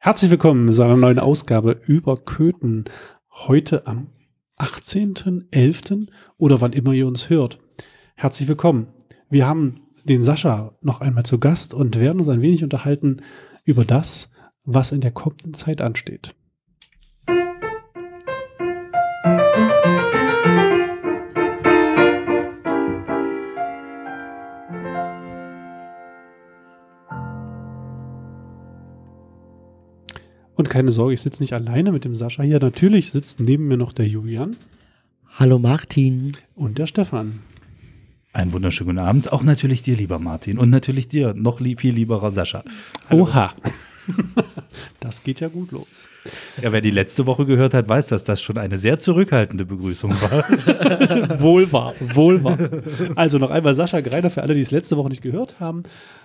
Herzlich willkommen zu einer neuen Ausgabe über Köthen. Heute am 18.11. oder wann immer ihr uns hört. Herzlich willkommen. Wir haben den Sascha noch einmal zu Gast und werden uns ein wenig unterhalten über das, was in der kommenden Zeit ansteht. Und keine Sorge, ich sitze nicht alleine mit dem Sascha hier. Natürlich sitzt neben mir noch der Julian. Hallo Martin. Und der Stefan. Einen wunderschönen guten Abend. Auch natürlich dir, lieber Martin. Und natürlich dir, noch viel lieberer Sascha. Hallo. Oha. Das geht ja gut los. Ja, wer die letzte Woche gehört hat, weiß, dass das schon eine sehr zurückhaltende Begrüßung war. Wohl wahr. Also noch einmal Sascha Greiner für alle, die es letzte Woche nicht gehört haben.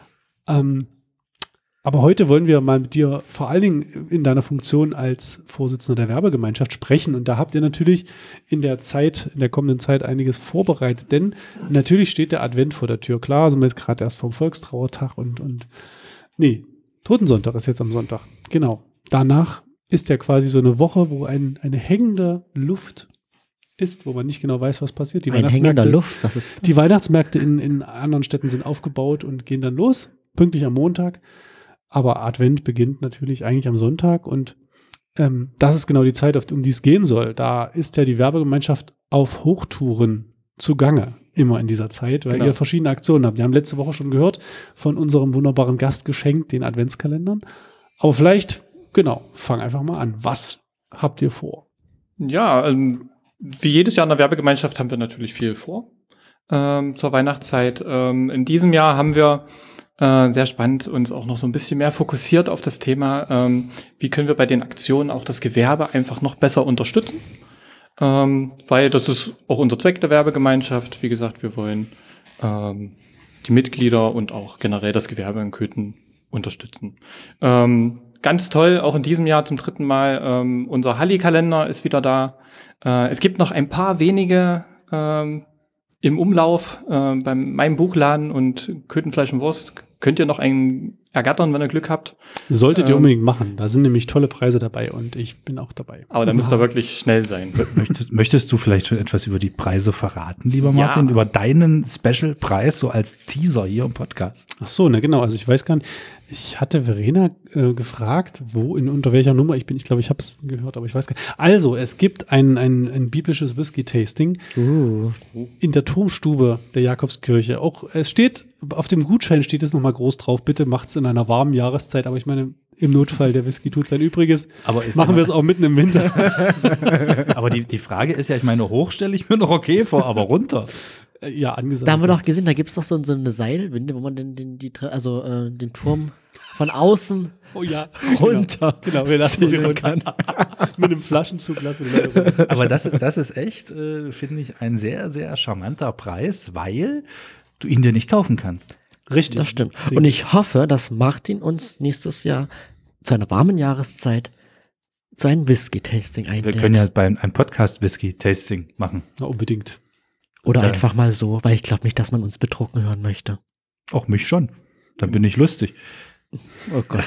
Aber heute wollen wir mal mit dir vor allen Dingen in deiner Funktion als Vorsitzender der Werbegemeinschaft sprechen. Und da habt ihr natürlich in der kommenden Zeit einiges vorbereitet. Denn natürlich steht der Advent vor der Tür. Klar, sind wir jetzt gerade erst vom Volkstrauertag Totensonntag ist jetzt am Sonntag. Genau. Danach ist ja quasi so eine Woche, wo eine hängende Luft ist, wo man nicht genau weiß, was passiert. Die Weihnachtsmärkte in anderen Städten sind aufgebaut und gehen dann los, pünktlich am Montag. Aber Advent beginnt natürlich eigentlich am Sonntag und das ist genau die Zeit, um die es gehen soll. Da ist ja die Werbegemeinschaft auf Hochtouren zugange, immer in dieser Zeit, weil ihr verschiedene Aktionen habt. Wir haben letzte Woche schon gehört von unserem wunderbaren Gastgeschenk, den Adventskalendern. Aber vielleicht, fang einfach mal an. Was habt ihr vor? Ja, wie jedes Jahr in der Werbegemeinschaft haben wir natürlich viel vor zur Weihnachtszeit. In diesem Jahr haben wir sehr spannend, uns auch noch so ein bisschen mehr fokussiert auf das Thema, wie können wir bei den Aktionen auch das Gewerbe einfach noch besser unterstützen, weil das ist auch unser Zweck der Werbegemeinschaft. Wie gesagt, wir wollen die Mitglieder und auch generell das Gewerbe in Köthen unterstützen. Ganz toll, auch in diesem Jahr zum 3. Mal, unser Halli-Kalender ist wieder da. Es gibt noch ein paar wenige im Umlauf bei meinem Buchladen und Köthen Fleisch und Wurst. Könnt ihr noch einen ergattern, wenn ihr Glück habt. Solltet ihr unbedingt machen. Da sind nämlich tolle Preise dabei und ich bin auch dabei. Aber da müsst ihr wirklich schnell sein. Möchtest du vielleicht schon etwas über die Preise verraten, lieber Martin? Über deinen Special-Preis, so als Teaser hier im Podcast? Ach so, genau. Also ich weiß gar nicht. Ich hatte Verena gefragt, unter welcher Nummer ich bin. Ich glaube, ich habe es gehört, aber ich weiß gar nicht. Also, es gibt ein biblisches Whisky-Tasting in der Turmstube der Jakobskirche. Auch es steht, auf dem Gutschein steht es nochmal groß drauf, bitte macht's in einer warmen Jahreszeit. Aber ich meine, im Notfall, der Whisky tut sein Übriges. Aber machen wir es auch mitten im Winter. Aber die Frage ist ja, ich meine, hoch stelle ich mir noch okay vor, aber runter. Ja, angesagt. Da haben wir doch gesehen, da gibt es doch so eine Seilwinde, wo man den Turm von außen runter. Genau, wir lassen sie runter. Mit einem Flaschenzug lassen wir sie runter. Aber das ist echt, finde ich, ein sehr, sehr charmanter Preis, weil du ihn dir nicht kaufen kannst. Richtig. Das stimmt. Und ich hoffe, dass Martin uns nächstes Jahr zu einer warmen Jahreszeit zu einem Whisky-Tasting einlädt. Wir können ja ein Podcast-Whisky-Tasting machen. Ja, unbedingt. Oder einfach mal so, weil ich glaube nicht, dass man uns betrunken hören möchte. Auch mich schon. Dann bin ich lustig. Oh Gott.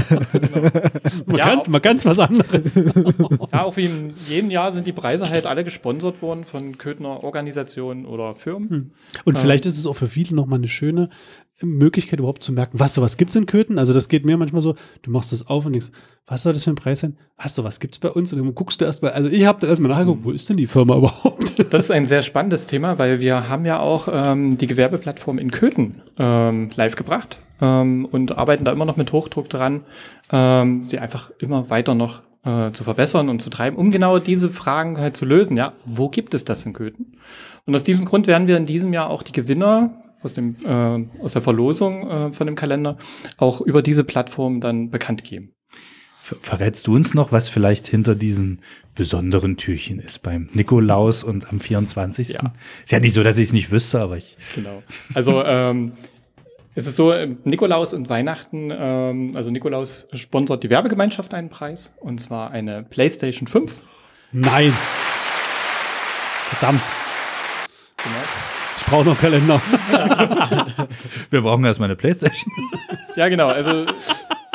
Man kann was anderes. Ja, auch wie in jedem Jahr sind die Preise halt alle gesponsert worden von Köthener Organisationen oder Firmen. Und vielleicht ist es auch für viele nochmal eine schöne Möglichkeit überhaupt zu merken, was gibt's in Köthen? Also das geht mir manchmal so, du machst das auf und denkst, was soll das für ein Preis sein? Was gibt's bei uns? Und dann guckst du erstmal, also ich habe da erstmal nachgeguckt, wo ist denn die Firma überhaupt? Das ist ein sehr spannendes Thema, weil wir haben ja auch die Gewerbeplattform in Köthen live gebracht und arbeiten da immer noch mit Hochdruck dran, sie einfach immer weiter noch zu verbessern und zu treiben, um genau diese Fragen halt zu lösen. Ja, wo gibt es das in Köthen? Und aus diesem Grund werden wir in diesem Jahr auch die Gewinner aus der Verlosung von dem Kalender auch über diese Plattform dann bekannt geben. Verrätst du uns noch, was vielleicht hinter diesen besonderen Türchen ist beim Nikolaus und am 24.? Ja. Ist ja nicht so, dass ich es nicht wüsste, aber Genau. Also es ist so, Nikolaus und Weihnachten, also Nikolaus sponsert die Werbegemeinschaft einen Preis, und zwar eine PlayStation 5. Nein. Verdammt. Genau. Ich brauche noch einen Kalender. Wir brauchen erstmal eine PlayStation. Ja, genau. Also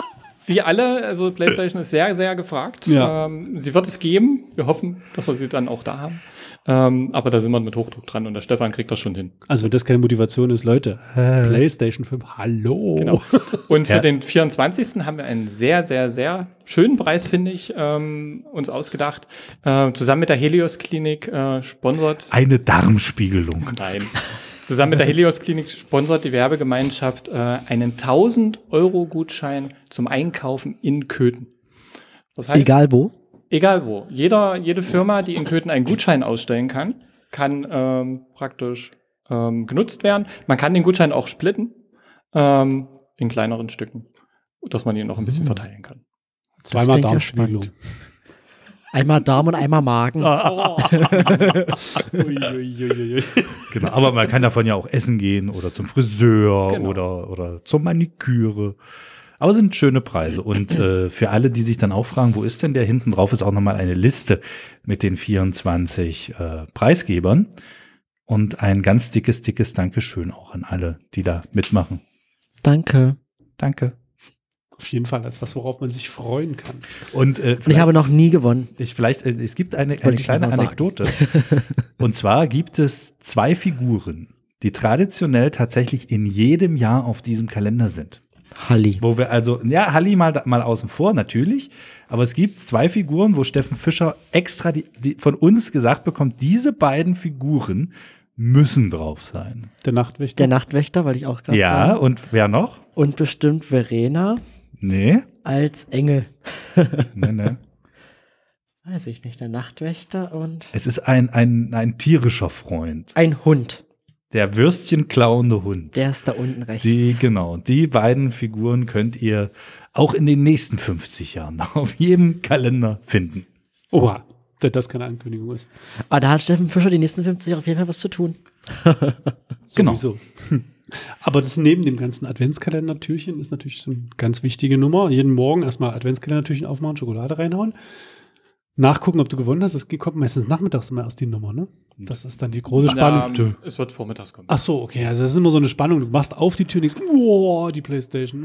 wie alle, also PlayStation ist sehr, sehr gefragt. Ja. Sie wird es geben. Wir hoffen, dass wir sie dann auch da haben. Aber da sind wir mit Hochdruck dran und der Stefan kriegt das schon hin. Also wenn das keine Motivation ist, Leute, PlayStation 5, hallo. Genau. Und für den 24. haben wir einen sehr, sehr, sehr schönen Preis, finde ich, uns ausgedacht. Zusammen mit der Helios Klinik sponsert. Eine Darmspiegelung. Nein. Zusammen mit der Helios Klinik sponsert die Werbegemeinschaft einen 1.000-Euro-Gutschein zum Einkaufen in Köthen. Das heißt, Egal wo. egal wo. Jede Firma, die in Köthen einen Gutschein ausstellen kann praktisch genutzt werden. Man kann den Gutschein auch splitten in kleineren Stücken, dass man ihn noch ein bisschen verteilen kann. Zweimal klingt ja Darmspiegelung. spannend. Einmal Darm und einmal Magen. Genau, aber man kann davon ja auch essen gehen oder zum Friseur Genau. oder zur Maniküre. Aber sind schöne Preise. Und für alle, die sich dann auch fragen, wo ist denn der? Hinten drauf ist auch nochmal eine Liste mit den 24 Preisgebern. Und ein ganz dickes Dankeschön auch an alle, die da mitmachen. Danke. Danke. Auf jeden Fall als was, worauf man sich freuen kann. Und Und ich habe noch nie gewonnen. es gibt eine Wollte ich kleine noch mal sagen. Anekdote. Und zwar gibt es 2 Figuren, die traditionell tatsächlich in jedem Jahr auf diesem Kalender sind. Halli. Wo wir also, ja, Halli mal außen vor, natürlich. Aber es gibt 2 Figuren, wo Steffen Fischer extra die von uns gesagt bekommt, diese beiden Figuren müssen drauf sein. Der Nachtwächter. Der Nachtwächter, weil ich auch gerade Ja, sagen. und wer noch? Und bestimmt Verena Nee. als Engel. Nee. Weiß ich nicht. Der Nachtwächter und Es ist ein tierischer Freund. ein Hund. Der würstchenklauende Hund. Der ist da unten rechts. Die beiden Figuren könnt ihr auch in den nächsten 50 Jahren auf jedem Kalender finden. Oha, dass das keine Ankündigung ist. Aber da hat Steffen Fischer die nächsten 50 Jahre auf jeden Fall was zu tun. Genau. Sowieso. Aber das neben dem ganzen Adventskalender-Türchen ist natürlich so eine ganz wichtige Nummer. Jeden Morgen erstmal Adventskalender-Türchen aufmachen, Schokolade reinhauen. Nachgucken, ob du gewonnen hast. Das kommt meistens nachmittags immer erst die Nummer, ne? Das ist dann die große Spannung. Es wird vormittags kommen. Ach so, okay. Also das ist immer so eine Spannung. Du machst auf die Tür und denkst, oh, die Playstation.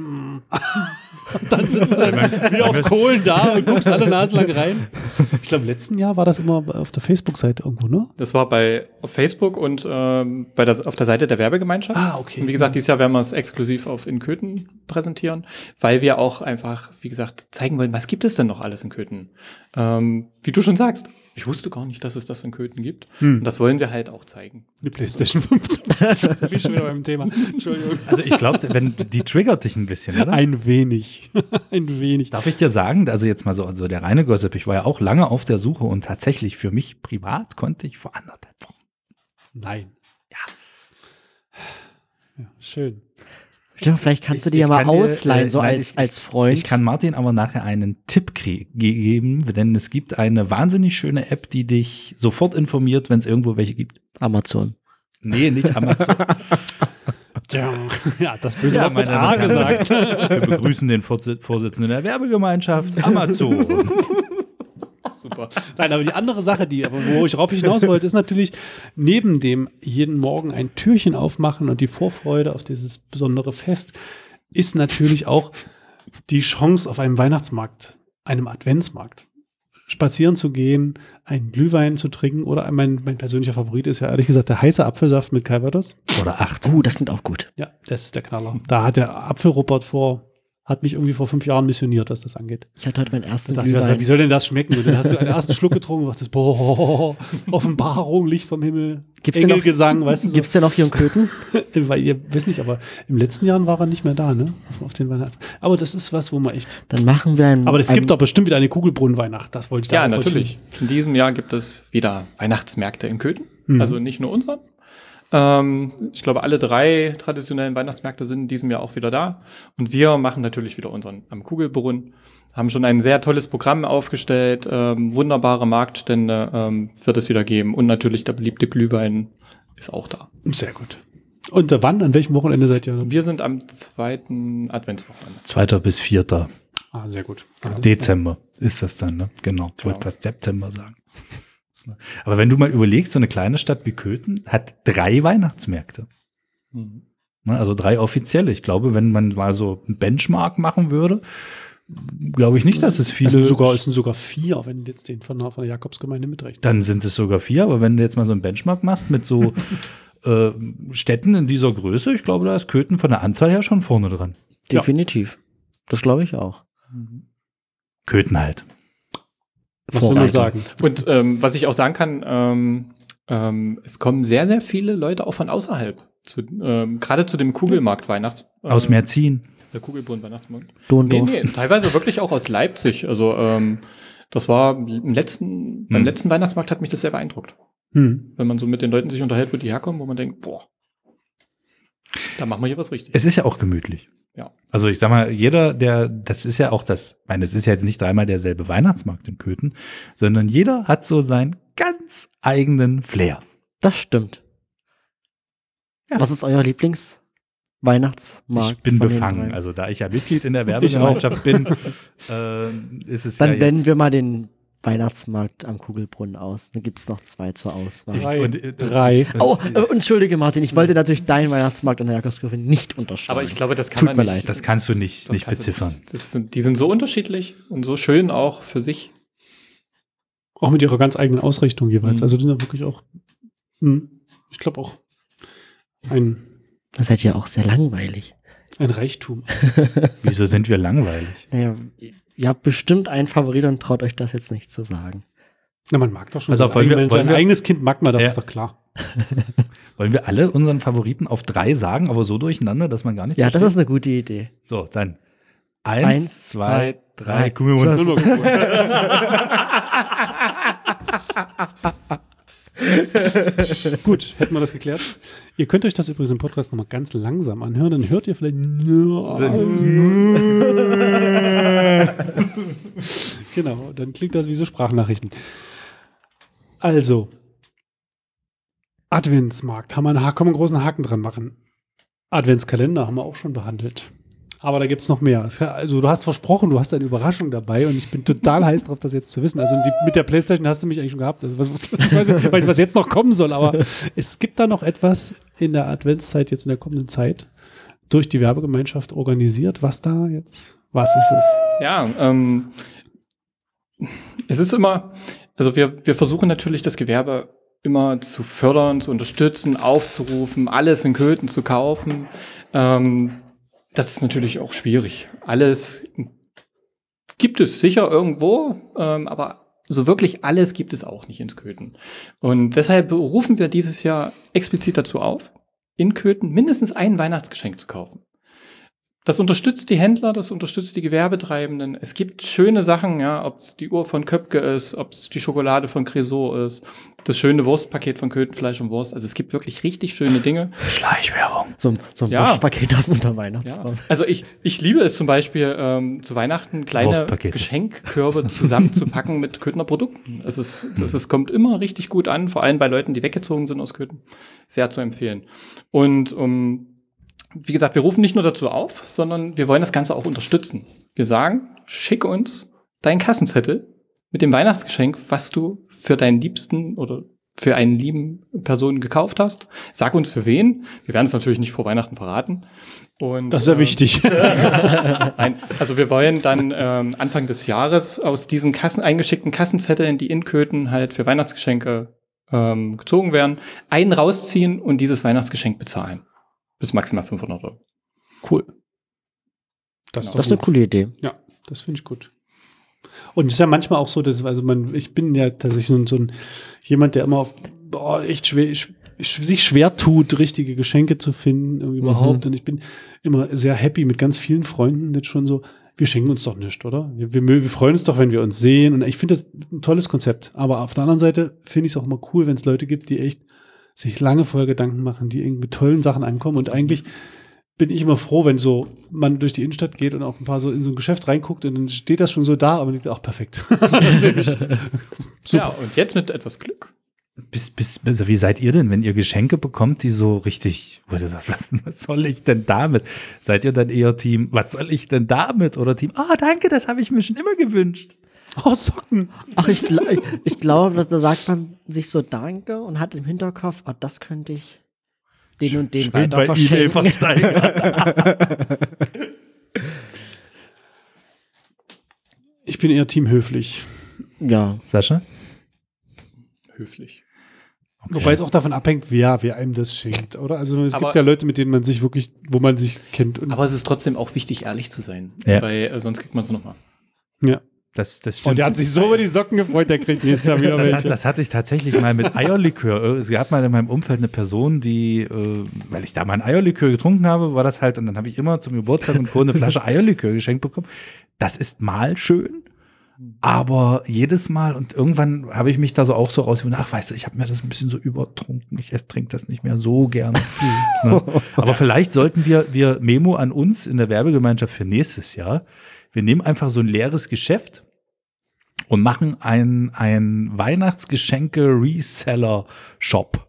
Und dann sitzt du dann wieder auf Kohlen da und guckst alle Nasen lang rein. Ich glaube, im letzten Jahr war das immer auf der Facebook-Seite irgendwo, ne? Das war auf Facebook und auf der Seite der Werbegemeinschaft. Ah, okay. Und wie gesagt, dieses Jahr werden wir es exklusiv in Köthen präsentieren, weil wir auch einfach, wie gesagt, zeigen wollen, was gibt es denn noch alles in Köthen? Wie du schon sagst, ich wusste gar nicht, dass es das in Köthen gibt. Und das wollen wir halt auch zeigen. Die PlayStation 5. Da bin ich schon wieder beim Thema. Entschuldigung. Also ich glaube, die triggert dich ein bisschen, oder? Ein wenig. Ein wenig. Darf ich dir sagen, also jetzt mal so, also der reine Gossip, ich war ja auch lange auf der Suche und tatsächlich für mich privat konnte ich vor 1,5 Wochen. Nein. Ja, schön. Stimmt, vielleicht kannst du die Ich ja mal kann dir, ausleihen, so nein, als Freund. Ich kann Martin aber nachher einen Tipp geben, denn es gibt eine wahnsinnig schöne App, die dich sofort informiert, wenn es irgendwo welche gibt. Amazon. Nee, nicht Amazon. Ja, das böse Ja, Wort mit meine A Damen und Herren. gesagt. Wir begrüßen den Vorsitzenden der Werbegemeinschaft, Amazon. Super. Nein, aber die andere Sache, worauf ich hinaus wollte, ist natürlich neben dem jeden Morgen ein Türchen aufmachen und die Vorfreude auf dieses besondere Fest, ist natürlich auch die Chance auf einem Weihnachtsmarkt, einem Adventsmarkt, spazieren zu gehen, einen Glühwein zu trinken oder mein persönlicher Favorit ist ja ehrlich gesagt der heiße Apfelsaft mit Calvados. Oder 8. Das klingt auch gut. Ja, das ist der Knaller. Da hat der Apfelrupert hat mich irgendwie vor 5 Jahren missioniert, was das angeht. Ich hatte heute meinen ersten Da dachte ich, Glühwein. wie soll denn das schmecken? Und dann hast du einen ersten Schluck getrunken und dachtest, boah, Offenbarung, Licht vom Himmel, Gibt's denn noch- Engelgesang, weißt du so. Gibt's denn noch hier in Köthen? Weil ihr wisst nicht, aber im letzten Jahren war er nicht mehr da, ne? Auf den Weihnachts. Aber das ist was, wo man echt. Dann machen wir Aber es gibt doch bestimmt wieder eine Kugelbrunnenweihnacht. Das wollte ich Ja, darauf natürlich. In diesem Jahr gibt es wieder Weihnachtsmärkte in Köthen. Mhm. Also nicht nur unseren. Ich glaube, alle 3 traditionellen Weihnachtsmärkte sind in diesem Jahr auch wieder da. Und wir machen natürlich wieder unseren am Kugelbrunnen. Haben schon ein sehr tolles Programm aufgestellt. Wunderbare Marktstände wird es wieder geben. Und natürlich der beliebte Glühwein ist auch da. Sehr gut. Und wann? An welchem Wochenende seid ihr? Wir sind am 2. Adventswochenende. 2. bis 4. Ah, sehr gut. Dezember ist das dann, ne? Genau. Ich wollte fast September sagen. Aber wenn du mal überlegst, so eine kleine Stadt wie Köthen hat 3 Weihnachtsmärkte. Mhm. Ne, also 3 offizielle. Ich glaube, wenn man mal so einen Benchmark machen würde, glaube ich nicht, dass es viele. Es sind sogar 4, wenn du jetzt den von der Jakobsgemeinde mitrechnest. Dann sind es sogar 4, aber wenn du jetzt mal so einen Benchmark machst mit so Städten in dieser Größe, ich glaube, da ist Köthen von der Anzahl her schon vorne dran. Definitiv. Das glaube ich auch. Köthen halt. Was will man sagen? Und was ich auch sagen kann, es kommen sehr, sehr viele Leute auch von außerhalb. Gerade zu dem Kugelmarkt Aus Merzin. Der Kugelbrunnen Weihnachtsmarkt. Dorndorf. Nee, teilweise wirklich auch aus Leipzig. Also das war beim letzten Weihnachtsmarkt hat mich das sehr beeindruckt. Wenn man so mit den Leuten sich unterhält, wo die herkommen, wo man denkt, boah, da machen wir hier was richtig. Es ist ja auch gemütlich. Ja. Also ich sag mal, das ist ja auch das, ich meine, es ist ja jetzt nicht dreimal derselbe Weihnachtsmarkt in Köthen, sondern jeder hat so seinen ganz eigenen Flair. Das stimmt. Ja. Was ist euer Lieblingsweihnachtsmarkt? Ich bin von den befangen. 3? Also da ich ja Mitglied in der Werbegemeinschaft bin, ist es Dann ja blenden jetzt, wir mal den Weihnachtsmarkt am Kugelbrunnen aus. Dann gibt es noch 2 zur Auswahl. 3. Oh, entschuldige Martin, ich wollte natürlich deinen Weihnachtsmarkt an der Jakobskirche nicht unterschreiben. Aber ich glaube, das kann Tut man mir nicht. leid. Das kannst du nicht kannst du beziffern. nicht. Die sind so unterschiedlich und so schön auch für sich. Auch mit ihrer ganz eigenen Ausrichtung jeweils. Also die sind ja wirklich auch, ich glaube auch Da seid ihr auch sehr langweilig. ein Reichtum. Wieso sind wir langweilig? Naja, ihr habt bestimmt einen Favorit und traut euch das jetzt nicht zu sagen. Na, man mag doch schon. Also sein eigenes Kind mag man, das ist doch klar. Wollen wir alle unseren Favoriten auf 3 sagen, aber so durcheinander, dass man gar nicht Ja, das ist eine gute Idee. So, dann 1, 2, 3. Gut, hätten wir das geklärt. Ihr könnt euch das übrigens im Podcast nochmal ganz langsam anhören, dann hört ihr vielleicht. Genau, dann klingt das wie so Sprachnachrichten. Also, Adventsmarkt, können wir einen großen Haken dran machen. Adventskalender haben wir auch schon behandelt. Aber da gibt es noch mehr. Also du hast versprochen, du hast eine Überraschung dabei und ich bin total heiß drauf, das jetzt zu wissen. Also mit der PlayStation hast du mich eigentlich schon gehabt. Also ich weiß nicht, was jetzt noch kommen soll, aber es gibt da noch etwas in der Adventszeit, jetzt in der kommenden Zeit, durch die Werbegemeinschaft organisiert. Was ist es? Ja, es ist immer, also wir versuchen natürlich das Gewerbe immer zu fördern, zu unterstützen, aufzurufen, alles in Köthen zu kaufen. Das ist natürlich auch schwierig. Alles gibt es sicher irgendwo, aber so wirklich alles gibt es auch nicht in Köthen. Und deshalb rufen wir dieses Jahr explizit dazu auf, in Köthen mindestens ein Weihnachtsgeschenk zu kaufen. Das unterstützt die Händler, das unterstützt die Gewerbetreibenden. Es gibt schöne Sachen, ja, ob es die Uhr von Köpke ist, ob es die Schokolade von Creusot ist, das schöne Wurstpaket von Köthen Fleisch und Wurst. Also es gibt wirklich richtig schöne Dinge. Schleichwerbung. So ein Wurstpaket auf unter Weihnachtsbaum. Ja. Also ich liebe es zum Beispiel, zu Weihnachten kleine Geschenkkörbe zusammenzupacken mit Köthener Produkten. Es kommt immer richtig gut an, vor allem bei Leuten, die weggezogen sind aus Köthen. Sehr zu empfehlen. Und wie gesagt, wir rufen nicht nur dazu auf, sondern wir wollen das Ganze auch unterstützen. Wir sagen, schicke uns deinen Kassenzettel mit dem Weihnachtsgeschenk, was du für deinen Liebsten oder für einen lieben Person gekauft hast. Sag uns für wen. Wir werden es natürlich nicht vor Weihnachten verraten. Und, das ist ja wichtig. Nein, also wir wollen dann Anfang des Jahres aus diesen eingeschickten Kassenzetteln, die in Köthen halt für Weihnachtsgeschenke gezogen werden, einen rausziehen und dieses Weihnachtsgeschenk bezahlen. Bis maximal 500 €. Cool. Das ist eine coole Idee. Ja, das finde ich gut. Und es ist ja manchmal auch so, dass ich bin ja tatsächlich so ein jemand, der immer echt sich schwer tut, richtige Geschenke zu finden überhaupt. Und ich bin immer sehr happy mit ganz vielen Freunden jetzt schon so, wir schenken uns doch nichts, oder? Wir freuen uns doch, wenn wir uns sehen. Und ich finde das ein tolles Konzept. Aber auf der anderen Seite finde ich es auch immer cool, wenn es Leute gibt, die echt sich lange vorher Gedanken machen, die irgendwie mit tollen Sachen ankommen. Und eigentlich bin ich immer froh, wenn so man durch die Innenstadt geht und auch ein paar so in so ein Geschäft reinguckt und dann steht das schon so da, aber ich auch perfekt. Das nehme ich. Super. Ja, und jetzt mit etwas Glück. Wie seid ihr denn, wenn ihr Geschenke bekommt, die so richtig, wo du sagst, was soll ich denn damit? Seid ihr dann eher Team, was soll ich denn damit? Oder Team, danke, das habe ich mir schon immer gewünscht. Oh, Socken. Ach, ich glaube, da sagt man sich so Danke und hat im Hinterkopf, das könnte ich den und den Schön weiter bei verschenken. eBay versteigern. Ich bin eher Team höflich. Ja. Sascha? Höflich. Okay. Wobei es auch davon abhängt, wer einem das schenkt, oder? Also es gibt ja Leute, mit denen man sich wirklich, wo man sich kennt. Und aber es ist trotzdem auch wichtig, ehrlich zu sein. Ja. Weil sonst kriegt man es nochmal. ja. Das stimmt. Und der hat sich so über die Socken gefreut, der kriegt nächstes Jahr wieder welche. Das hatte ich tatsächlich mal mit Eierlikör. Es gab mal in meinem Umfeld eine Person, die, weil ich da mal ein Eierlikör getrunken habe, war das halt, und dann habe ich immer zum Geburtstag und Co. eine Flasche Eierlikör geschenkt bekommen. Das ist mal schön, aber jedes Mal, und irgendwann habe ich mich da so auch so rausgefunden, ach, weißt du, ich habe mir das ein bisschen so übertrunken, ich trinke das nicht mehr so gerne. Ne? Aber vielleicht sollten wir Memo an uns in der Werbegemeinschaft für nächstes Jahr, wir nehmen einfach so ein leeres Geschäft und machen ein Weihnachtsgeschenke-Reseller-Shop.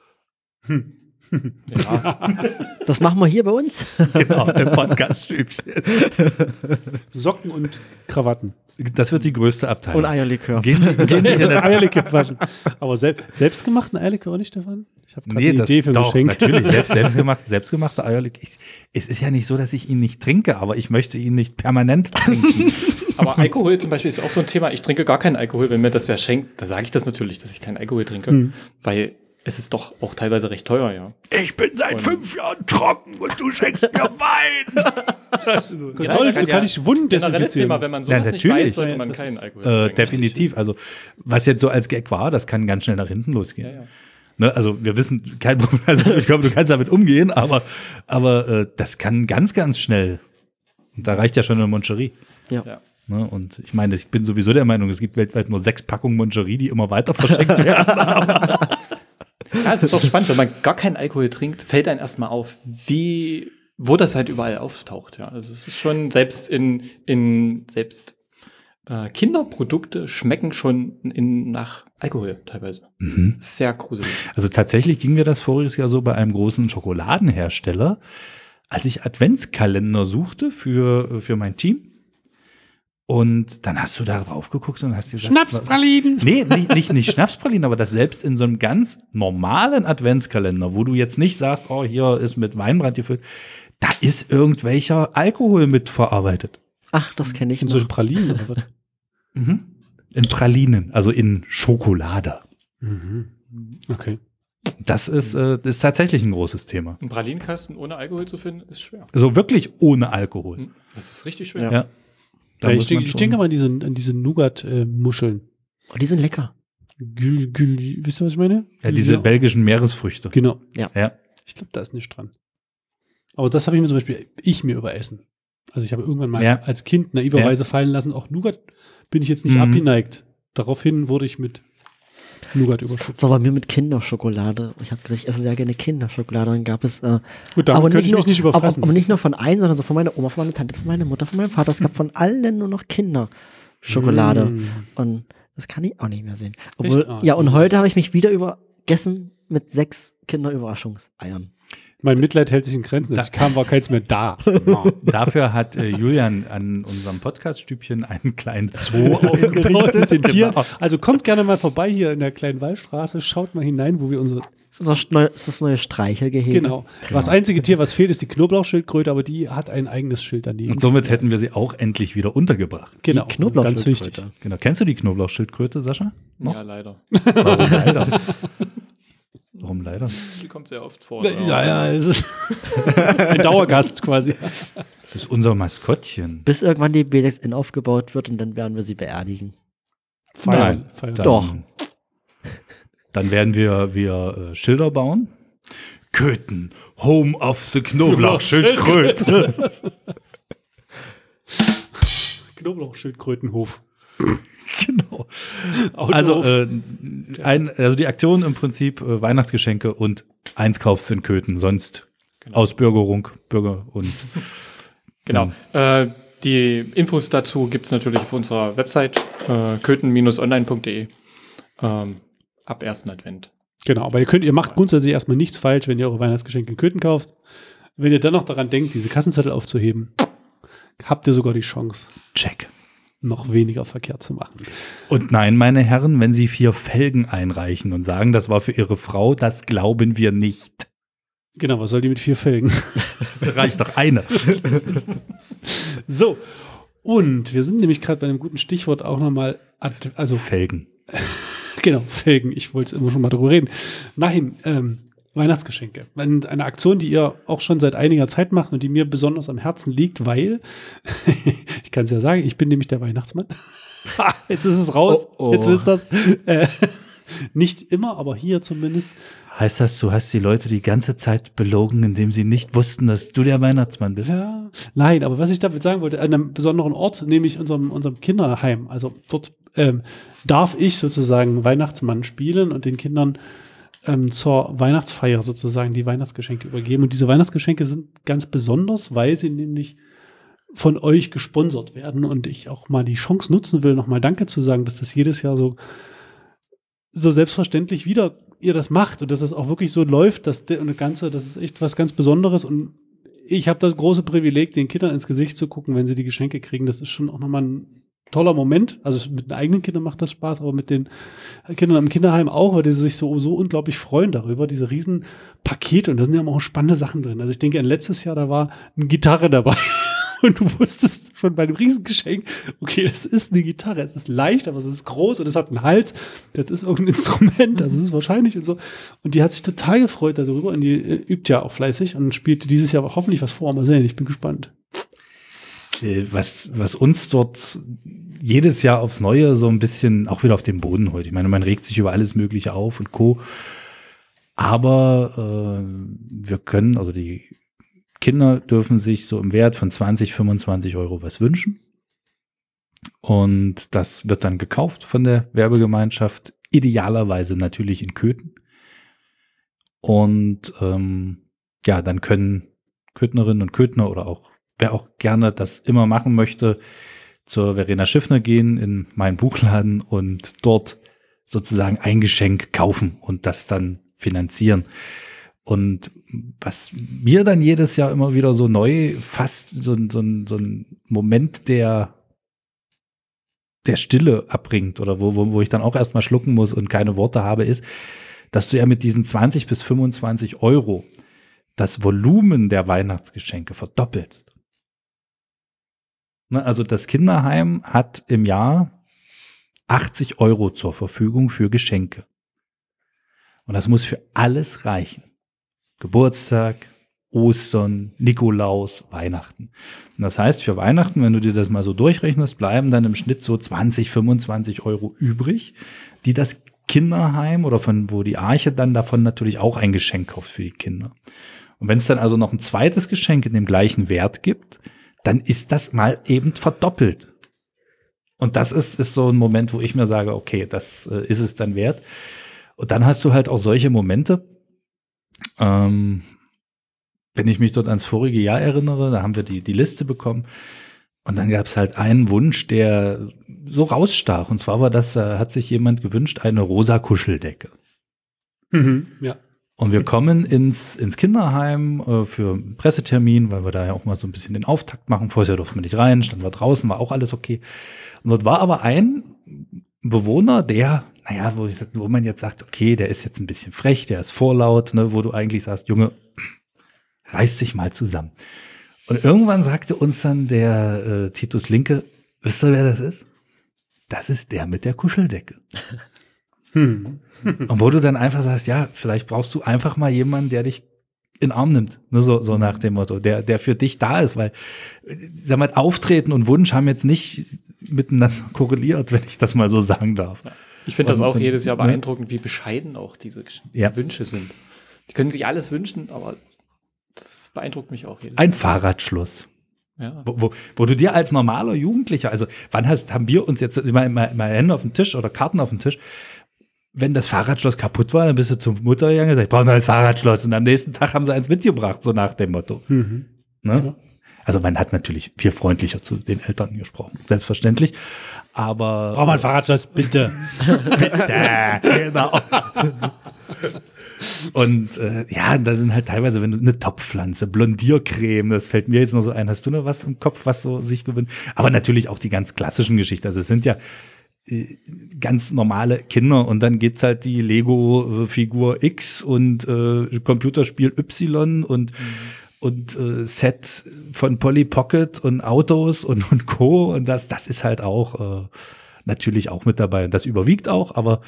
Ja. Das machen wir hier bei uns. Genau, im Podcast-Stübchen. Socken und Krawatten. Das wird die größte Abteilung. Und Eierlikör. Gehen Sie in der Eierlikörflaschen. Aber selbstgemachten Eierlikör auch nicht, Stefan? Ich habe gerade eine Idee für ein doch, Geschenk. natürlich, selbstgemachte Eierlikör. Es ist ja nicht so, dass ich ihn nicht trinke, aber ich möchte ihn nicht permanent trinken. Aber Alkohol zum Beispiel ist auch so ein Thema. Ich trinke gar keinen Alkohol. Wenn mir das wer schenkt, da sage ich das natürlich, dass ich keinen Alkohol trinke. Weil es ist doch auch teilweise recht teuer, ja. Ich bin seit 5 Jahren trocken und du schenkst mir Wein. Toll, das kann ich Wunden Generelles Thema, desinfizieren. wenn man sowas nicht weiß, sollte man keinen Alkohol trinken. Definitiv. Also, was jetzt so als Gag war, das kann ganz schnell nach hinten losgehen. Ja. Ne, also, wir wissen kein Problem. Also, ich glaube, du kannst damit umgehen, aber das kann ganz, ganz schnell. Und da reicht ja schon eine Moncherie. Ja. Ne, und ich meine, ich bin sowieso der Meinung, es gibt weltweit nur 6 Packungen Moncherie, die immer weiter verschenkt werden. Ja, es ist doch spannend, wenn man gar keinen Alkohol trinkt, fällt einem erstmal auf, wo das halt überall auftaucht. Ja, also es ist schon selbst Kinderprodukte schmecken schon nach Alkohol teilweise. Sehr gruselig. Also tatsächlich ging mir das voriges Jahr so bei einem großen Schokoladenhersteller, als ich Adventskalender suchte für mein Team. Und dann hast du da drauf geguckt und hast dir gesagt, Schnapspralinen! Nee, nicht Schnapspralinen, aber das selbst in so einem ganz normalen Adventskalender, wo du jetzt nicht sagst, oh, hier ist mit Weinbrand gefüllt, da ist irgendwelcher Alkohol mit verarbeitet. Ach, das kenne ich In noch. solche Pralinen oder was? In Pralinen, also in Schokolade. Okay. Das ist tatsächlich ein großes Thema. Ein Pralinenkasten ohne Alkohol zu finden, ist schwer. Also wirklich ohne Alkohol. Das ist richtig schwer. Ja. Da Ja, muss man ich schon- denke mal an diese Nougat-Muscheln. Oh, die sind lecker. Wisst ihr, was ich meine? Ja, diese belgischen Meeresfrüchte. Genau. Ja. Ich glaube, da ist nichts dran. Aber das habe ich mir zum Beispiel, überessen. Also ich habe irgendwann mal Ja. als Kind naiverweise fallen lassen, auch Nougat bin ich jetzt nicht abgeneigt. Daraufhin wurde ich mit Nougat überschüttet. So war mir mit Kinderschokolade. Ich habe gesagt, ich esse sehr gerne Kinderschokolade. Dann gab es Gut, damit könnte ich mich nicht überfressen. aber nicht nur von einem, sondern so von meiner Oma, von meiner Tante, von meiner Mutter, von meinem Vater. Es gab von allen nur noch Kinderschokolade. Und das kann ich auch nicht mehr sehen. Obwohl, Echt? Ah, ja, und ich heute habe ich mich wieder übergessen mit 6 Kinderüberraschungseiern. Mein Mitleid hält sich in Grenzen. Als ich kam, war keins mehr da. Dafür hat Julian an unserem Podcast-Stübchen einen kleinen Zoo aufgebaut. Mit den Tieren. Genau. Also kommt gerne mal vorbei hier in der kleinen Wallstraße. Schaut mal hinein, wo wir unsere. Das ist das neue Streichelgehege. Genau. Das einzige Tier, was fehlt, ist die Knoblauchschildkröte, aber die hat ein eigenes Schild daneben. Und somit hätten wir sie auch endlich wieder untergebracht. Genau. Die Knoblauchschildkröte. Ganz wichtig. Genau. Kennst du die Knoblauchschildkröte, Sascha? Noch? Ja, leider. Warum leider? Warum leider? Die kommt sehr oft vor. Ja, es ist ein Dauergast quasi. Das ist unser Maskottchen. Bis irgendwann die B6N aufgebaut wird und dann werden wir sie beerdigen. Feiern. Dann- Doch. Dann werden wir Schilder bauen. Köthen, Home of the Knoblauchschildkröte. Knoblauchschildkrötenhof. Genau. Autohof. Also die Aktion im Prinzip Weihnachtsgeschenke und eins kaufst in Köthen, sonst Ausbürgerung, Bürger und Genau. Die Infos dazu gibt es natürlich auf unserer Website köthen-online.de ab 1. Advent. Genau, aber ihr macht grundsätzlich erstmal nichts falsch, wenn ihr eure Weihnachtsgeschenke in Köthen kauft. Wenn ihr dann noch daran denkt, diese Kassenzettel aufzuheben, habt ihr sogar die Chance, check. noch weniger Verkehr zu machen. Und nein, meine Herren, wenn Sie 4 Felgen einreichen und sagen, das war für Ihre Frau, das glauben wir nicht. Genau, was soll die mit 4 Felgen? Reicht doch eine. So, Und wir sind nämlich gerade bei einem guten Stichwort auch nochmal, also Felgen. genau, Felgen. Ich wollte immer schon mal drüber reden. Nein, Weihnachtsgeschenke. Eine Aktion, die ihr auch schon seit einiger Zeit macht und die mir besonders am Herzen liegt, weil, ich kann es ja sagen, ich bin nämlich der Weihnachtsmann. Jetzt ist es raus. Oh. Jetzt wisst das. Nicht immer, aber hier zumindest. Heißt das, du hast die Leute die ganze Zeit belogen, indem sie nicht wussten, dass du der Weihnachtsmann bist? Ja, nein, aber was ich damit sagen wollte, an einem besonderen Ort, nämlich unserem Kinderheim, also dort darf ich sozusagen Weihnachtsmann spielen und den Kindern zur Weihnachtsfeier sozusagen die Weihnachtsgeschenke übergeben. Und diese Weihnachtsgeschenke sind ganz besonders, weil sie nämlich von euch gesponsert werden und ich auch mal die Chance nutzen will, nochmal Danke zu sagen, dass das jedes Jahr so selbstverständlich wieder ihr das macht und dass es auch wirklich so läuft, das ist echt was ganz Besonderes und ich habe das große Privileg, den Kindern ins Gesicht zu gucken, wenn sie die Geschenke kriegen. Das ist schon auch nochmal ein toller Moment. Also mit den eigenen Kindern macht das Spaß, aber mit den Kindern im Kinderheim auch, weil die sich so unglaublich freuen darüber, diese riesen Pakete und da sind ja auch spannende Sachen drin. Also ich denke, letztes Jahr, da war eine Gitarre dabei. Und du wusstest schon bei dem Riesengeschenk, okay, das ist eine Gitarre, es ist leicht, aber es ist groß und es hat einen Hals, das ist irgendein Instrument, also es ist wahrscheinlich und so. Und die hat sich total gefreut darüber und die übt ja auch fleißig und spielt dieses Jahr hoffentlich was vor. Mal sehen, ich bin gespannt. Was uns dort jedes Jahr aufs Neue so ein bisschen auch wieder auf den Boden holt. Ich meine, man regt sich über alles Mögliche auf und Co. Aber wir können, also die Kinder dürfen sich so im Wert von 20, 25 Euro was wünschen. Und das wird dann gekauft von der Werbegemeinschaft, idealerweise natürlich in Köthen. Und ja, dann können Köthnerinnen und Köthner oder auch wer auch gerne das immer machen möchte, zur Verena Schiffner gehen in meinen Buchladen und dort sozusagen ein Geschenk kaufen und das dann finanzieren. Und was mir dann jedes Jahr immer wieder so neu fast so ein Moment der Stille abbringt oder wo ich dann auch erstmal schlucken muss und keine Worte habe, ist, dass du ja mit diesen 20 bis 25 Euro das Volumen der Weihnachtsgeschenke verdoppelst. Ne, also das Kinderheim hat im Jahr 80 Euro zur Verfügung für Geschenke. Und das muss für alles reichen. Geburtstag, Ostern, Nikolaus, Weihnachten. Und das heißt, für Weihnachten, wenn du dir das mal so durchrechnest, bleiben dann im Schnitt so 20, 25 Euro übrig, die das Kinderheim oder von wo die Arche dann davon natürlich auch ein Geschenk kauft für die Kinder. Und wenn es dann also noch ein zweites Geschenk in dem gleichen Wert gibt, dann ist das mal eben verdoppelt. Und das ist so ein Moment, wo ich mir sage, okay, das ist es dann wert. Und dann hast du halt auch solche Momente, wenn ich mich dort ans vorige Jahr erinnere, da haben wir die Liste bekommen und dann gab es halt einen Wunsch, der so rausstach. Und zwar war das, hat sich jemand gewünscht, eine rosa Kuscheldecke. Ja. Und wir kommen ins Kinderheim für einen Pressetermin, weil wir da ja auch mal so ein bisschen den Auftakt machen. Vorher durften wir nicht rein, standen wir draußen, war auch alles okay. Und dort war aber ein Bewohner, der, naja, wo man jetzt sagt, okay, der ist jetzt ein bisschen frech, der ist vorlaut, ne, wo du eigentlich sagst, Junge, reiß dich mal zusammen. Und irgendwann sagte uns dann der Titus Linke, wisst ihr, wer das ist? Das ist der mit der Kuscheldecke. Und wo du dann einfach sagst, ja, vielleicht brauchst du einfach mal jemanden, der dich in den Arm nimmt. Ne, so nach dem Motto, der für dich da ist, weil, sag mal, Auftreten und Wunsch haben jetzt nicht miteinander korreliert, wenn ich das mal so sagen darf. Ich finde das auch jedes Jahr beeindruckend, wie bescheiden auch diese Wünsche sind. Die können sich alles wünschen, aber das beeindruckt mich auch jedes Jahr. Ein Fahrradschloss. Ja. Wo du dir als normaler Jugendlicher, also wann haben wir uns jetzt mal Hände auf den Tisch oder Karten auf den Tisch, wenn das Fahrradschloss kaputt war, dann bist du zur Mutter gegangen und gesagt, ich brauche ein neues Fahrradschloss. Und am nächsten Tag haben sie eins mitgebracht, so nach dem Motto. Ne? Ja. Also man hat natürlich viel freundlicher zu den Eltern gesprochen, selbstverständlich. Aber Brauch mal ein Fahrradschloss, bitte. bitte, genau. Und ja, da sind halt teilweise, wenn du eine Topfpflanze, Blondiercreme, das fällt mir jetzt noch so ein. Hast du noch was im Kopf, was so sich gewünscht? Aber natürlich auch die ganz klassischen Geschichten. Also es sind ja ganz normale Kinder und dann geht's halt die Lego-Figur X und Computerspiel Y und und Set von Polly Pocket und Autos und Co. Und das ist halt auch natürlich auch mit dabei. Und das überwiegt auch, aber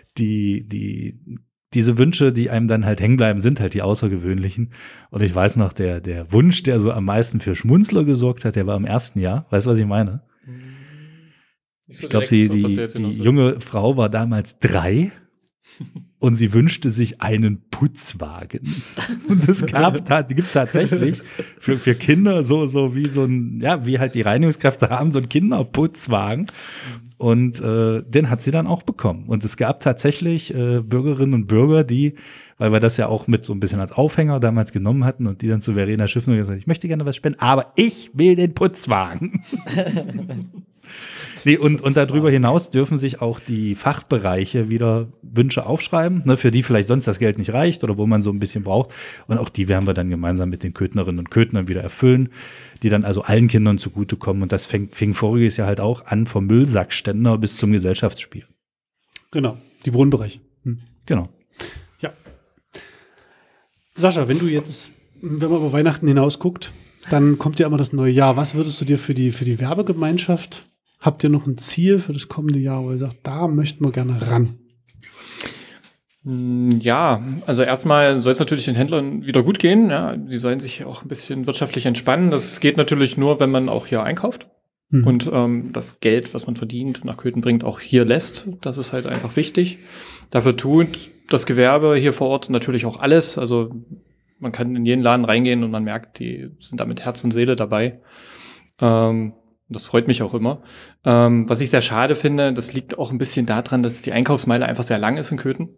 diese Wünsche, die einem dann halt hängen bleiben, sind halt die außergewöhnlichen. Und ich weiß noch, der Wunsch, der so am meisten für Schmunzler gesorgt hat, der war im ersten Jahr. Weißt du, was ich meine? Ich glaube, die junge Frau war damals 3 und sie wünschte sich einen Putzwagen. Und es gibt tatsächlich für Kinder so wie so ein, ja, wie halt die Reinigungskräfte haben, so einen Kinderputzwagen. Und den hat sie dann auch bekommen. Und es gab tatsächlich Bürgerinnen und Bürger, die, weil wir das ja auch mit so ein bisschen als Aufhänger damals genommen hatten und die dann zu Verena Schiffner gesagt haben, ich möchte gerne was spenden, aber ich will den Putzwagen. Nee, und darüber hinaus dürfen sich auch die Fachbereiche wieder Wünsche aufschreiben, ne, für die vielleicht sonst das Geld nicht reicht oder wo man so ein bisschen braucht. Und auch die werden wir dann gemeinsam mit den Köthnerinnen und Köthnern wieder erfüllen, die dann also allen Kindern zugutekommen. Und das fing voriges Jahr halt auch an, vom Müllsackständer bis zum Gesellschaftsspiel. Genau, die Wohnbereiche. Genau. Ja. Sascha, wenn man über Weihnachten hinaus guckt, dann kommt ja immer das neue Jahr. Was würdest du dir für die Werbegemeinschaft, habt ihr noch ein Ziel für das kommende Jahr, wo ihr sagt, da möchten wir gerne ran? Ja, also erstmal soll es natürlich den Händlern wieder gut gehen. Ja, die sollen sich auch ein bisschen wirtschaftlich entspannen. Das geht natürlich nur, wenn man auch hier einkauft und das Geld, was man verdient, nach Köthen bringt, auch hier lässt. Das ist halt einfach wichtig. Dafür tut das Gewerbe hier vor Ort natürlich auch alles. Also man kann in jeden Laden reingehen und man merkt, die sind da mit Herz und Seele dabei. Das freut mich auch immer. Was ich sehr schade finde, das liegt auch ein bisschen daran, dass die Einkaufsmeile einfach sehr lang ist in Köthen.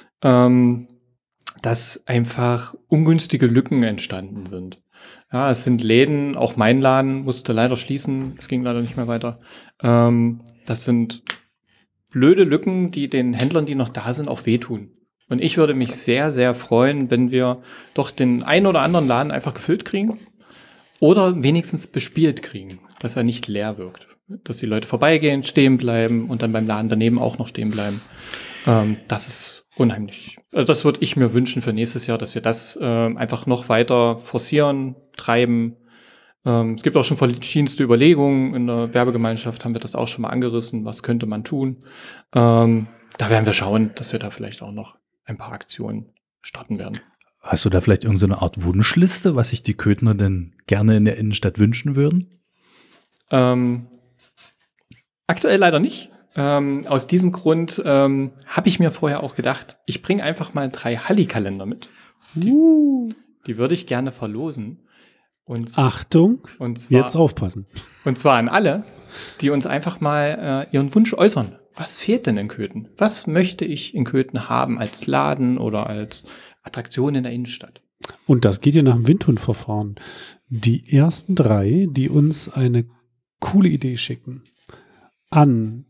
Dass einfach ungünstige Lücken entstanden sind. Ja, es sind Läden, auch mein Laden musste leider schließen, es ging leider nicht mehr weiter. Das sind blöde Lücken, die den Händlern, die noch da sind, auch wehtun. Und ich würde mich sehr, sehr freuen, wenn wir doch den einen oder anderen Laden einfach gefüllt kriegen oder wenigstens bespielt kriegen, dass er nicht leer wirkt. Dass die Leute vorbeigehen, stehen bleiben und dann beim Laden daneben auch noch stehen bleiben. Das ist unheimlich. Also das würde ich mir wünschen für nächstes Jahr, dass wir das einfach noch weiter forcieren, treiben. Es gibt auch schon verschiedenste Überlegungen. In der Werbegemeinschaft haben wir das auch schon mal angerissen. Was könnte man tun? Da werden wir schauen, dass wir da vielleicht auch noch ein paar Aktionen starten werden. Hast du da vielleicht irgendeine Art Wunschliste, was sich die Köthner denn gerne in der Innenstadt wünschen würden? Aktuell leider nicht. Aus diesem Grund habe ich mir vorher auch gedacht, ich bringe einfach mal 3 Halli-Kalender mit. Die würde ich gerne verlosen. Achtung, und zwar, jetzt aufpassen. Und zwar an alle, die uns einfach mal ihren Wunsch äußern. Was fehlt denn in Köthen? Was möchte ich in Köthen haben als Laden oder als Attraktion in der Innenstadt? Und das geht ja nach dem Windhundverfahren. Die ersten 3, die uns eine coole Idee schicken, an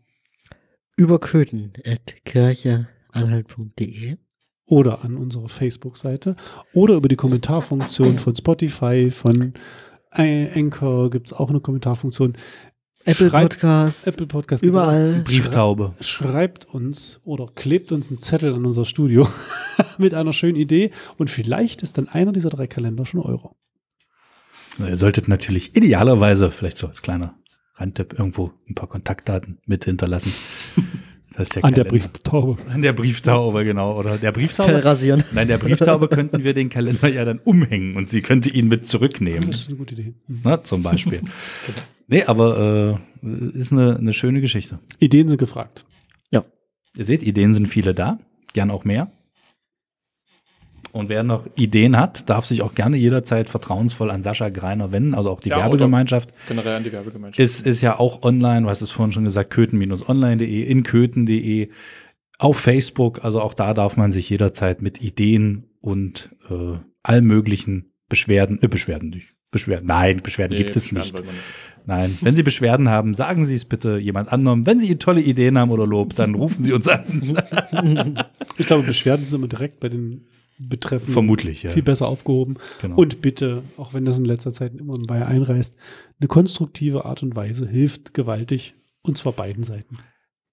überköthen@kircheanhalt.de oder an unsere Facebook-Seite oder über die Kommentarfunktion von Spotify, von Anchor gibt es auch eine Kommentarfunktion. Apple Podcast, überall. Brieftaube. Schreibt uns oder klebt uns einen Zettel an unser Studio mit einer schönen Idee und vielleicht ist dann einer dieser 3 Kalender schon euro. Ihr solltet natürlich idealerweise, vielleicht so als kleiner Randtipp, irgendwo ein paar Kontaktdaten mit hinterlassen. Das ist der an der Brieftaube. An der Brieftaube, genau. Oder der Brieftaube. Fell rasieren. Nein, der Brieftaube könnten wir den Kalender ja dann umhängen und sie könnte ihn mit zurücknehmen. Das ist eine gute Idee. Na, zum Beispiel. Nee, aber ist eine schöne Geschichte. Ideen sind gefragt. Ja. Ihr seht, Ideen sind viele da. Gern auch mehr. Und wer noch Ideen hat, darf sich auch gerne jederzeit vertrauensvoll an Sascha Greiner wenden, also auch die Werbegemeinschaft. Generell an die Werbegemeinschaft. Ist ja auch online, du hast es vorhin schon gesagt, köthen-online.de, in köthen.de, auf Facebook, also auch da darf man sich jederzeit mit Ideen und allen möglichen Beschwerden gibt es nicht. Nein, wenn Sie Beschwerden haben, sagen Sie es bitte jemand anderem. Wenn Sie tolle Ideen haben oder Lob, dann rufen Sie uns an. Ich glaube, Beschwerden sind immer direkt bei den Betreffenden vermutlich, ja. Viel besser aufgehoben. Genau. Und bitte, auch wenn das in letzter Zeit immer bei einreißt, eine konstruktive Art und Weise hilft gewaltig, und zwar beiden Seiten.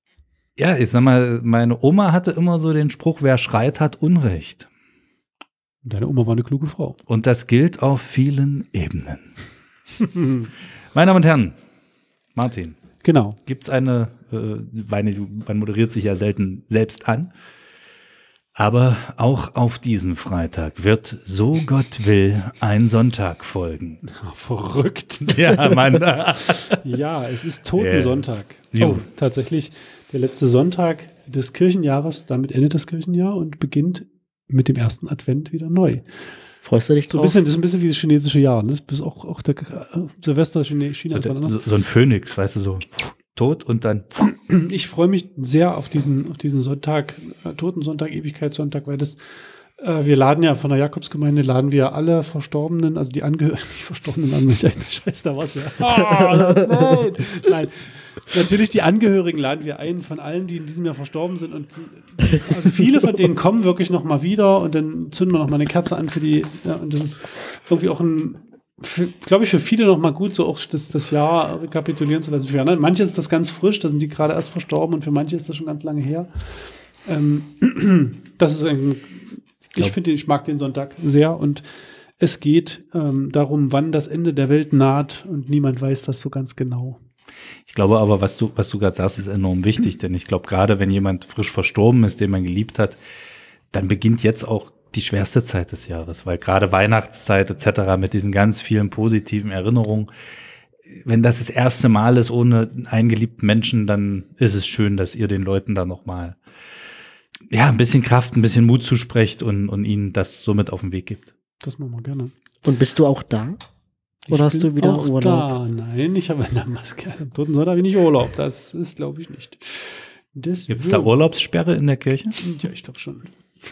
Ja, ich sag mal, meine Oma hatte immer so den Spruch, wer schreit, hat Unrecht. Deine Oma war eine kluge Frau. Und das gilt auf vielen Ebenen. Meine Damen und Herren, Martin, Genau. gibt es eine, man moderiert sich ja selten selbst an, aber auch auf diesen Freitag wird, so Gott will, ein Sonntag folgen. Verrückt. Ja, Mann. Ja, es ist Totensonntag. Jo. Oh, tatsächlich der letzte Sonntag des Kirchenjahres. Damit endet das Kirchenjahr und beginnt mit dem ersten Advent wieder neu. Freust du dich So ein drauf? bisschen, das ist ein bisschen wie das chinesische Jahr. Ne? Das ist auch der Silvester China ist was anderes. So ein Phönix, weißt du, so tot und dann. Ich freue mich sehr auf diesen Sonntag, Totensonntag, Ewigkeitssonntag, weil wir laden ja von der Jakobsgemeinde, laden wir alle Verstorbenen, also die Angehörigen, die Verstorbenen an mich ein. Scheiß, da war's wieder. Nein. Nein. Natürlich die Angehörigen laden wir ein von allen, die in diesem Jahr verstorben sind. Und also viele von denen kommen wirklich noch mal wieder und dann zünden wir noch mal eine Kerze an für die. Ja, und das ist irgendwie auch glaube ich, für viele noch mal gut, so auch das Jahr rekapitulieren zu lassen. Für andere, manche ist das ganz frisch, da sind die gerade erst verstorben und für manche ist das schon ganz lange her. Das ist ich mag den Sonntag sehr und es geht darum, wann das Ende der Welt naht und niemand weiß das so ganz genau. Ich glaube aber, was du gerade sagst, ist enorm wichtig, denn ich glaube, gerade wenn jemand frisch verstorben ist, den man geliebt hat, dann beginnt jetzt auch die schwerste Zeit des Jahres, weil gerade Weihnachtszeit etc. mit diesen ganz vielen positiven Erinnerungen, wenn das erste Mal ist ohne einen geliebten Menschen, dann ist es schön, dass ihr den Leuten da nochmal ein bisschen Kraft, ein bisschen Mut zusprecht und ihnen das somit auf den Weg gibt. Das machen wir gerne. Und bist du auch da? Oder hast du wieder auch Urlaub? Da. Nein, ich habe eine Maske. Am Toten Sonntag habe ich nicht Urlaub. Das ist, glaube ich, nicht. Gibt es da Urlaubssperre in der Kirche? Ja, ich glaube schon.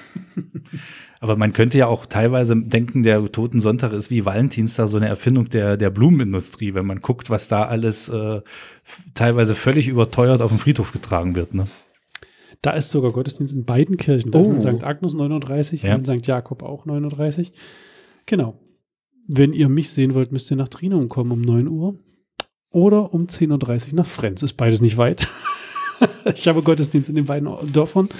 Aber man könnte ja auch teilweise denken, der Totensonntag ist wie Valentinstag so eine Erfindung der Blumenindustrie, wenn man guckt, was da alles teilweise völlig überteuert auf den Friedhof getragen wird. Ne? Da ist sogar Gottesdienst in beiden Kirchen. Da ist in St. Agnes 39 und in St. Jakob auch 39. Genau. Wenn ihr mich sehen wollt, müsst ihr nach Trinum kommen um 9 Uhr oder um 10.30 Uhr nach Frenz. Ist beides nicht weit. Ich habe Gottesdienst in den beiden Dörfern.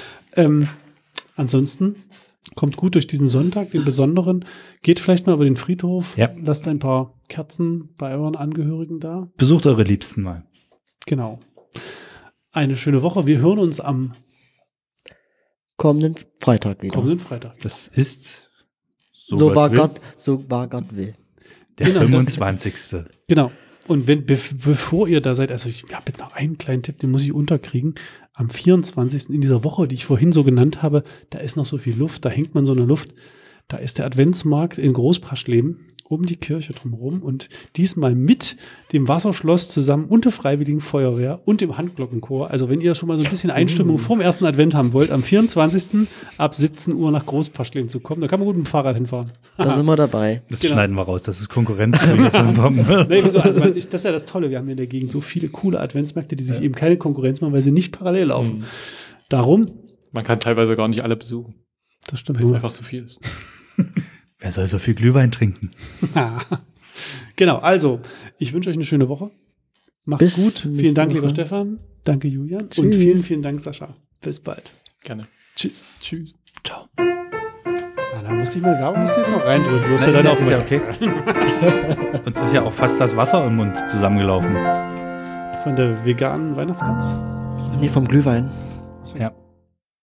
Ansonsten kommt gut durch diesen Sonntag, den besonderen. Geht vielleicht mal über den Friedhof. Ja. Lasst ein paar Kerzen bei euren Angehörigen da. Besucht eure Liebsten mal. Genau. Eine schöne Woche. Wir hören uns am Kommenden Freitag wieder. kommenden Freitag. Das ist So war will, Gott will. der Genau, 25. Genau. Und bevor ihr da seid, also ich habe jetzt noch einen kleinen Tipp, den muss ich unterkriegen. Am 24. in dieser Woche, die ich vorhin so genannt habe, da ist noch so viel Luft, da hängt man so eine Luft. Da ist der Adventsmarkt in Großpraschleben um die Kirche drumherum und diesmal mit dem Wasserschloss zusammen und der Freiwilligen Feuerwehr und dem Handglockenchor. Also wenn ihr schon mal so ein bisschen Einstimmung vorm ersten Advent haben wollt, am 24. ab 17 Uhr nach Großpraschleben zu kommen, da kann man gut mit dem Fahrrad hinfahren. Da sind wir dabei. Das Genau. schneiden wir raus, das ist Konkurrenz zu hier. Nee, wieso? Also, das ist ja das Tolle. Wir haben hier in der Gegend so viele coole Adventsmärkte, die sich eben keine Konkurrenz machen, weil sie nicht parallel laufen. Darum, Man kann teilweise gar nicht alle besuchen, das stimmt. weil es einfach zu viel ist. Wer soll so viel Glühwein trinken? Genau, also, ich wünsche euch eine schöne Woche. Macht's Bis gut. Vielen nächste Dank, lieber Woche. Stefan. Danke, Julian. Tschüss. Und vielen, vielen Dank, Sascha. Bis bald. Gerne. Tschüss. Tschüss. Ciao. Da musste ich mal Werbung jetzt noch reindrücken. Du hast ja dann auch ist ja immer okay. Uns ist ja auch fast das Wasser im Mund zusammengelaufen. von der veganen Weihnachtsgans. Nee, vom Glühwein. Ja.